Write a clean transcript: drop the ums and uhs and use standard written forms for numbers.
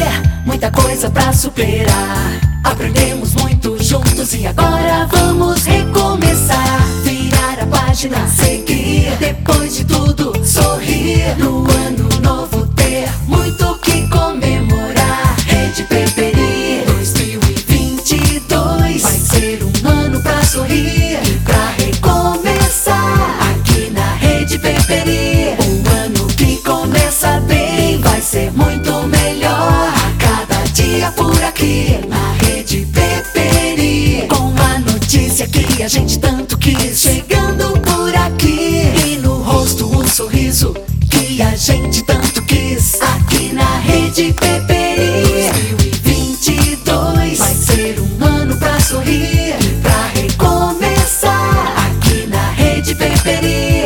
muita coisa pra superar. Aprendemos muito juntos e agora vamos recomeçar. Virar a página, seguir, depois de tudo sorrir. No ano novo ter muito que comemorar. Rede Peperi 2022 vai ser um ano pra sorrir e pra recomeçar. Aqui na Rede Peperi, um ano que começa bem, vai ser muito melhor a cada dia por aqui na Rede Peperi. Com a notícia que a gente tanto quis, chegando por aqui, e no rosto um sorriso que a gente tanto quis. Aqui na Rede Peperi 2022 vai ser um ano pra sorrir e pra recomeçar. Aqui na Rede Peperi.